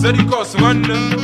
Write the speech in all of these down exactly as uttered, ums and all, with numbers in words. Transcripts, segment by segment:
Serikos man.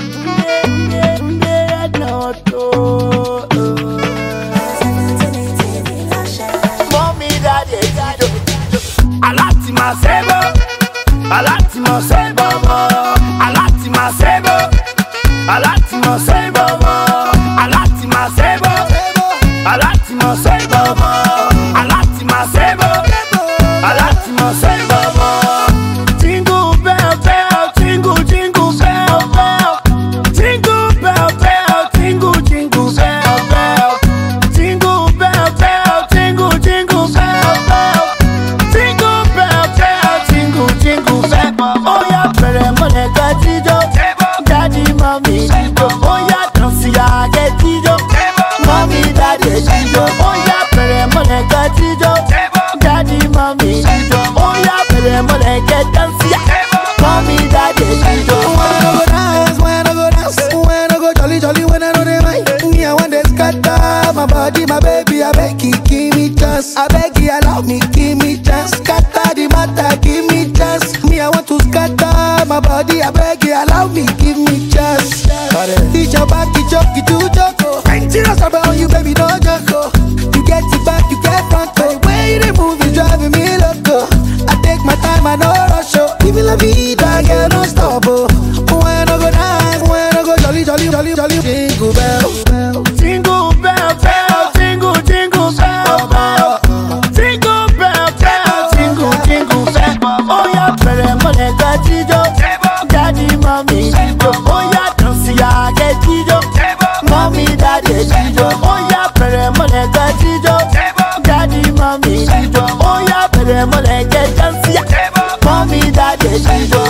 Mommy, daddy, alati masebo, alati masebo, alati masebo, alati masebo, alati masebo, alati masebo, alati masebo, alati masebo. Jingle bell bell, jingle jingle bell bell, jingle bell bell, jingle jingle bell bell, jingle bell bell, jingle jingle bell bell, jingle bell bell, jingle jingle bell. Oh yeah, pere mone katijo, daddy mommy, oh yeah, dance ya get tijo, mommy daddy tijo. Oh yeah, pere mone katijo, daddy mommy, oh yeah, pere mone get dance ya, mommy daddy tijo. When I go dance, when I go dance, when I go jolly jolly, when I know they mind. Me I want to scatter my body, my baby. I beg you, give me chance. I beg you, allow me, give me chance. Scatter the matter, give me chance. Me I want to scatter my body. I beg you, allow me, give me chance. It's your back, it's your key to joko. I'm serious about you, baby, no joko. You get it back, you get front. The way they move is driving me loco. I take my time, I know rush. Even la vida, girl, don't stop. Oh. When I go dance, when I go jolly, jolly, jolly, jolly, jingle bell, Jingle bell bell, jingle jingle bell bell, jingle bell bell, jingle jingle bell. Oh yeah, pere mone katijo, daddy mommy, oh yeah, dance ya get tijo, mommy daddy tijo. Oh yeah, pere mone katijo, daddy mommy, oh yeah, pere mone get dance ya, mommy daddy tijo.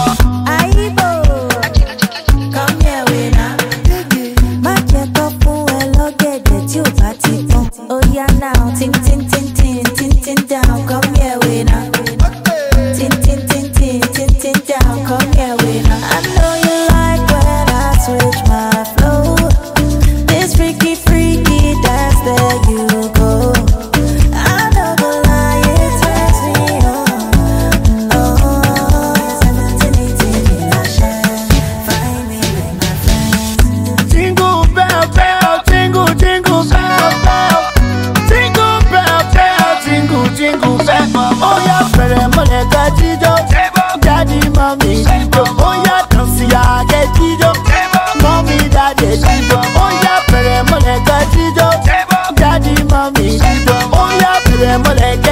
Oh yeah now, tin tin tin tin tin tin down, come here we now. Tin tin tin tin tin tin down, come here we now. I know you like when I switch my flow. This freaky freaky dance, there you go. I know the lie, it turns me on. Oh, seventeen, eighteen, I shine. Find me with my friends. Jingle bell bell, jingle jingle bell bell, jingle bell bell, jingle jingle bell. Oh yeah, pere mone katijo, daddy mommy, oh yeah, dance ya get tijo, mommy daddy tijo. Oh yeah, pere mone katijo, daddy mommy, oh yeah, pere mone get